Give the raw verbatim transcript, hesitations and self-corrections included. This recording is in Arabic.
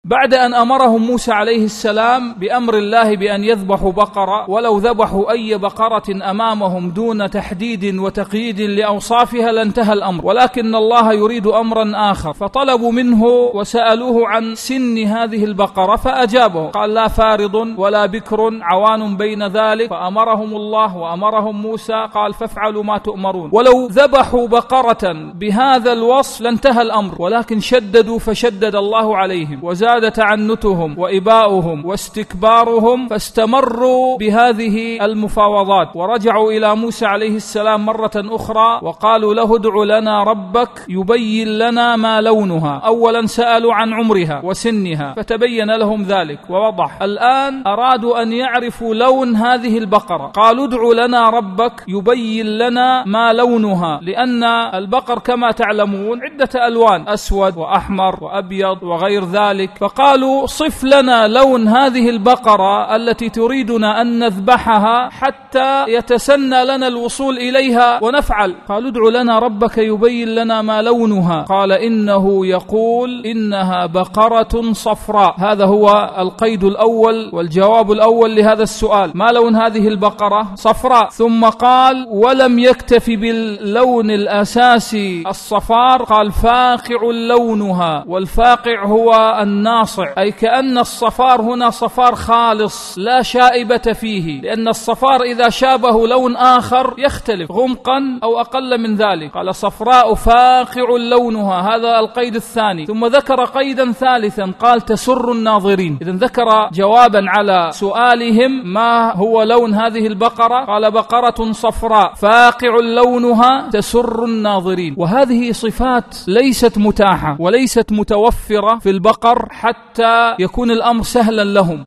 بعد أن أمرهم موسى عليه السلام بأمر الله بأن يذبحوا بقرة، ولو ذبحوا أي بقرة أمامهم دون تحديد وتقييد لأوصافها لانتهى الأمر، ولكن الله يريد أمرا آخر، فطلبوا منه وسألوه عن سن هذه البقرة فأجابه، قال لا فارض ولا بكر عوان بين ذلك، فأمرهم الله وأمرهم موسى قال فافعلوا ما تؤمرون. ولو ذبحوا بقرة بهذا الوصف لانتهى الأمر، ولكن شددوا فشدد الله عليهم وزاد زاد تعنتهم وإباؤهم واستكبارهم، فاستمروا بهذه المفاوضات ورجعوا إلى موسى عليه السلام مرة أخرى وقالوا له ادع لنا ربك يبين لنا ما لونها. أولا سألوا عن عمرها وسنها فتبين لهم ذلك ووضح، الآن أرادوا أن يعرفوا لون هذه البقرة، قالوا ادع لنا ربك يبين لنا ما لونها، لأن البقر كما تعلمون عدة ألوان، أسود وأحمر وأبيض وغير ذلك، فقالوا صف لنا لون هذه البقرة التي تريدنا أن نذبحها حتى يتسنى لنا الوصول إليها ونفعل. قالوا ادع لنا ربك يبين لنا ما لونها، قال إنه يقول إنها بقرة صفراء. هذا هو القيد الأول والجواب الأول لهذا السؤال، ما لون هذه البقرة؟ صفراء. ثم قال ولم يكتفي باللون الأساسي الصفار، قال فاقع لونها، والفاقع هو الناصع، أي كأن الصفار هنا صفار خالص لا شائبة فيه، لأن الصفار إذا شابه لون آخر يختلف غمقا أو أقل من ذلك. قال صفراء فاقع لونها، هذا القيد الثاني. ثم ذكر قيدا ثالثا قال تسر الناظرين. إذن ذكر جوابا على سؤالهم ما هو لون هذه البقرة، قال بقرة صفراء فاقع لونها تسر الناظرين. وهذه صفات ليست متاحة وليست متوفرة في البقر حتى يكون الأمر سهلا لهم.